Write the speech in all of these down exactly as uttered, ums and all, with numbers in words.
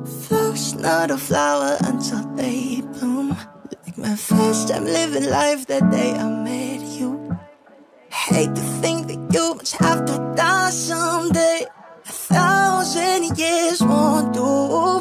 Flowers not a flower until they bloom. Like my first time living life that day I met you. Hate to think that you must have to die someday. A thousand years won't do.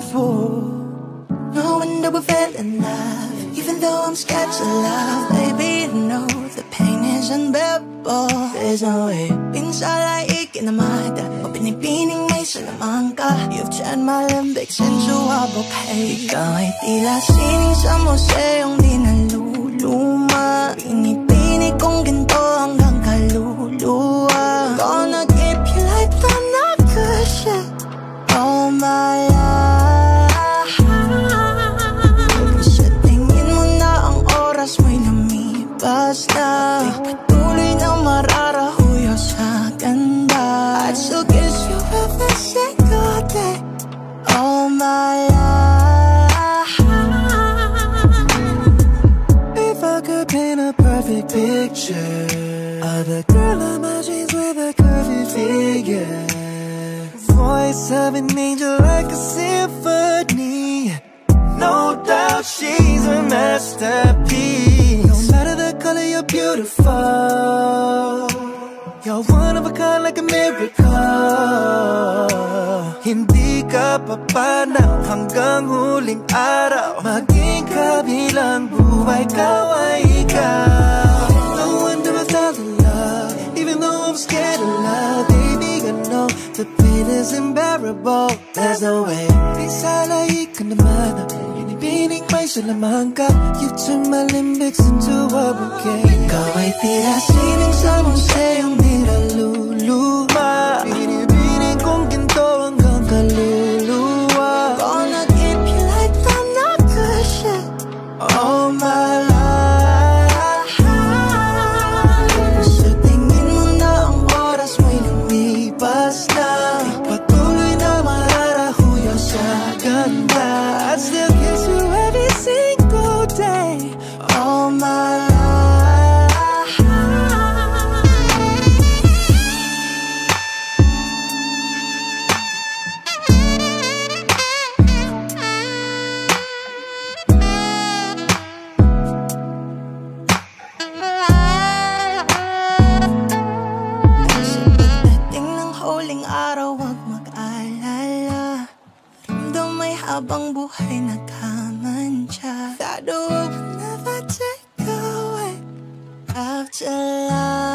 No wonder we fell in love, even though I'm scared to love. Baby, I know the pain is unbearable. There's no way. Pinsala ikinamada, o pinipining may salamang ka. You've turned my limbics into a bouquet. Ikaw ay tila sining sa museong di naluluma. Pinipini kong ginto hanggang kaluluwa. Gonna keep you like the nakusha all my life. Sa tingin mo na ang oras mo'y lumipas na. Patuloy na mararahuyo sa ganda. I'd still kiss you every single day all my life. If I could paint a perfect picture of the girl of my dreams with a curvy figure, voice of an angel like a symphony. No doubt she's a masterpiece. No matter the color, you're beautiful. You're one of a kind like a miracle. Hindi ka papanaw hanggang huling araw. Maging kabilang buhay, ikaw ay ikaw. No wonder I fell in love, even though I'm scared of love. Baby, I know the pain is unbearable. There's no way. Pinsala ikinamada, pinipining may salamang ka. You turn my limbics into a bouquet. Ikaw ay tila sining sa museong di naluluma. Pinipining kong ginto hanggang kaluluwa. Gonna keep you like the nakusha all my life. Sa tingin mo na ang oras mo'y lumipas na. Patuloy na mararahuyo sa ganda. I'd still kiss you every single day all my life. Sa pagdating ng huling araw, wag mag-alala. Ramdam may habang buhay nagkamantya. That the world will never take away after life.